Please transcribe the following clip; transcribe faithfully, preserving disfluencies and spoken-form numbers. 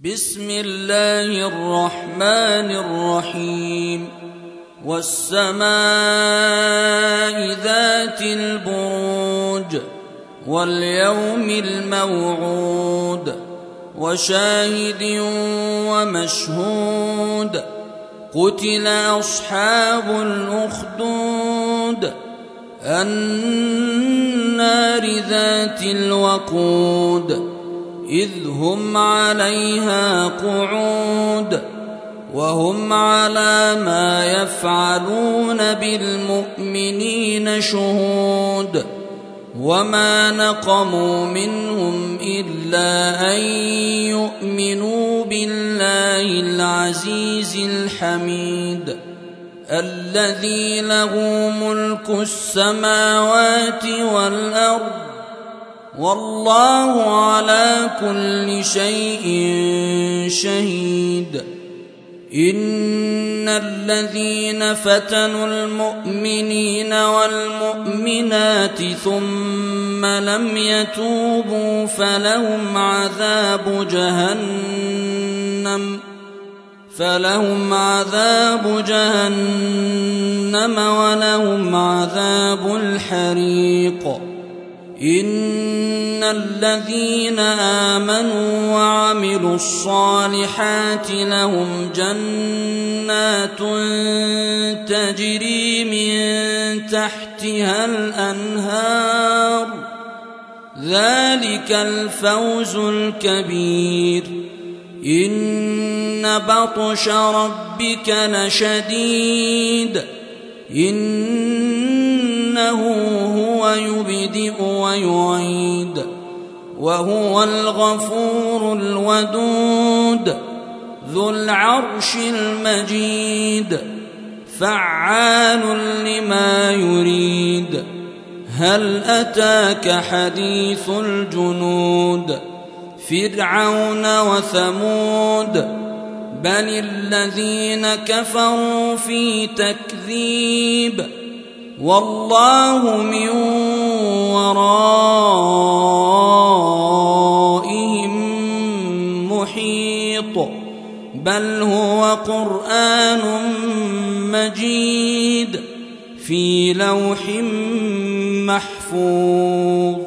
بسم الله الرحمن الرحيم. والسماء ذات البروج واليوم الموعود وشاهد ومشهود. قتل أصحاب الأخدود النار ذات الوقود إذ هم عليها قعود وهم على ما يفعلون بالمؤمنين شهود. وما نقموا منهم إلا أن يؤمنوا بالله العزيز الحميد الذي له ملك السماوات والأرض والله على كل شيء شهيد. إن الذين فتنوا المؤمنين والمؤمنات ثم لم يتوبوا فلهم عذاب جهنم فلهم عذاب جهنم ولهم عذاب الحريق. إن الذين آمنوا وعملوا الصالحات لهم جنات تجري من تحتها الأنهار ذلك الفوز الكبير. إن بطش ربك لشديد إنه هو يبدئ ويعيد وهو الغفور الودود ذو العرش المجيد فعال لما يريد. هل أتاك حديث الجنود فرعون وثمود بل الذين كفروا في تكذيب والله من ورائهم محيط. بل هو قرآن مجيد في لوح محفوظ.